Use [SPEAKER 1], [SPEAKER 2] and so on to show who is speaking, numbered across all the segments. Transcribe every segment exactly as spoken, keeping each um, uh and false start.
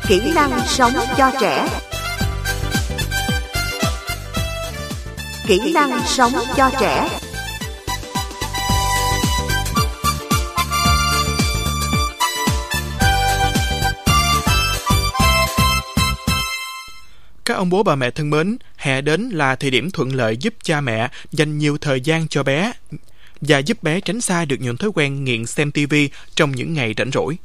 [SPEAKER 1] Kỹ năng sống cho trẻ. Kỹ năng sống cho trẻ.
[SPEAKER 2] Các ông bố bà mẹ thân mến, hè đến là thời điểm thuận lợi giúp cha mẹ dành nhiều thời gian cho bé và giúp bé tránh xa được những thói quen nghiện xem ti vi trong những ngày rảnh rỗi.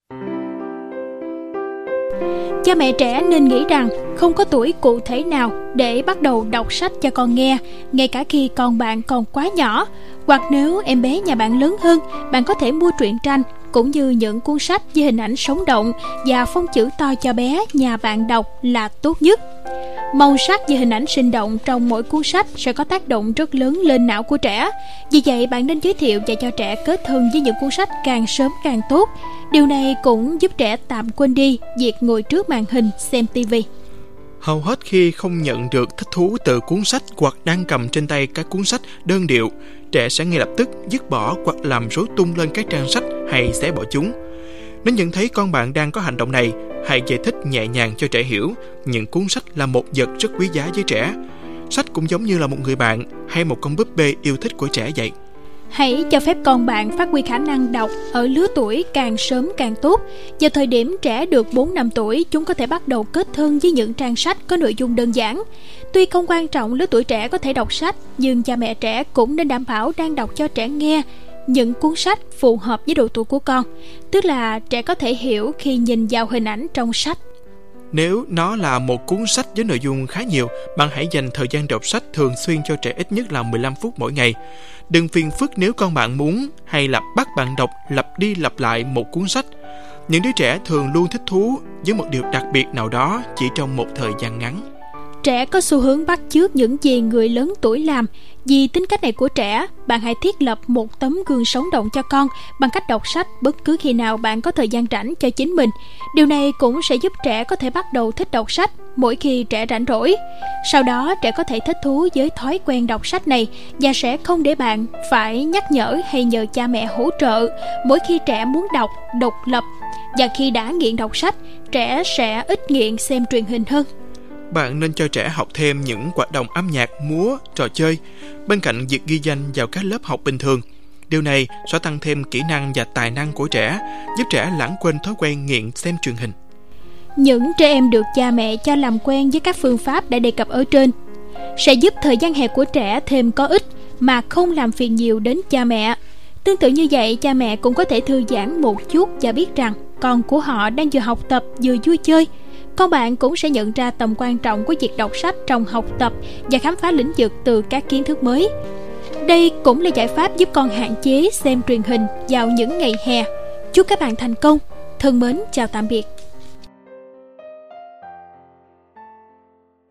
[SPEAKER 3] Cha mẹ trẻ nên nghĩ rằng không có tuổi cụ thể nào để bắt đầu đọc sách cho con nghe, ngay cả khi con bạn còn quá nhỏ. Hoặc nếu em bé nhà bạn lớn hơn, bạn có thể mua truyện tranh cũng như những cuốn sách với hình ảnh sống động và phông chữ to cho bé nhà bạn đọc là tốt nhất. Màu sắc và hình ảnh sinh động trong mỗi cuốn sách sẽ có tác động rất lớn lên não của trẻ. Vì vậy, bạn nên giới thiệu và cho trẻ kết thân với những cuốn sách càng sớm càng tốt. Điều này cũng giúp trẻ tạm quên đi việc ngồi trước màn hình xem ti vi.
[SPEAKER 2] Hầu hết khi không nhận được thích thú từ cuốn sách hoặc đang cầm trên tay các cuốn sách đơn điệu, trẻ sẽ ngay lập tức dứt bỏ hoặc làm rối tung lên các trang sách hay xé bỏ chúng. Nếu nhận thấy con bạn đang có hành động này, hãy giải thích nhẹ nhàng cho trẻ hiểu những cuốn sách là một vật rất quý giá với trẻ. Sách cũng giống như là một người bạn hay một con búp bê yêu thích của trẻ vậy.
[SPEAKER 3] Hãy cho phép con bạn phát huy khả năng đọc ở lứa tuổi càng sớm càng tốt. Vào thời điểm trẻ được bốn năm tuổi, chúng có thể bắt đầu kết thân với những trang sách có nội dung đơn giản. Tuy không quan trọng lứa tuổi trẻ có thể đọc sách, nhưng cha mẹ trẻ cũng nên đảm bảo đang đọc cho trẻ nghe những cuốn sách phù hợp với độ tuổi của con. Tức là trẻ có thể hiểu khi nhìn vào hình ảnh trong sách.
[SPEAKER 2] Nếu nó là một cuốn sách với nội dung khá nhiều, bạn hãy dành thời gian đọc sách thường xuyên cho trẻ ít nhất là mười lăm phút mỗi ngày. Đừng phiền phức nếu con bạn muốn hay là bắt bạn đọc lặp đi lặp lại một cuốn sách. Những đứa trẻ thường luôn thích thú với một điều đặc biệt nào đó chỉ trong một thời gian ngắn.
[SPEAKER 3] Trẻ có xu hướng bắt chước những gì người lớn tuổi làm. Vì tính cách này của trẻ, bạn hãy thiết lập một tấm gương sống động cho con bằng cách đọc sách bất cứ khi nào bạn có thời gian rảnh cho chính mình. Điều này cũng sẽ giúp trẻ có thể bắt đầu thích đọc sách mỗi khi trẻ rảnh rỗi. Sau đó, trẻ có thể thích thú với thói quen đọc sách này và sẽ không để bạn phải nhắc nhở hay nhờ cha mẹ hỗ trợ mỗi khi trẻ muốn đọc độc lập. Và khi đã nghiện đọc sách, trẻ sẽ ít nghiện xem truyền hình hơn.
[SPEAKER 2] Bạn nên cho trẻ học thêm những hoạt động âm nhạc, múa, trò chơi bên cạnh việc ghi danh vào các lớp học bình thường. Điều này sẽ tăng thêm kỹ năng và tài năng của trẻ, giúp trẻ lãng quên thói quen nghiện xem truyền hình.
[SPEAKER 3] Những trẻ em được cha mẹ cho làm quen với các phương pháp đã đề cập ở trên sẽ giúp thời gian hè của trẻ thêm có ích mà không làm phiền nhiều đến cha mẹ. Tương tự như vậy, cha mẹ cũng có thể thư giãn một chút và biết rằng con của họ đang vừa học tập vừa vui chơi. Con bạn cũng sẽ nhận ra tầm quan trọng của việc đọc sách trong học tập và khám phá lĩnh vực từ các kiến thức mới. Đây cũng là giải pháp giúp con hạn chế xem truyền hình vào những ngày hè. Chúc các bạn thành công. Thân mến, chào tạm biệt.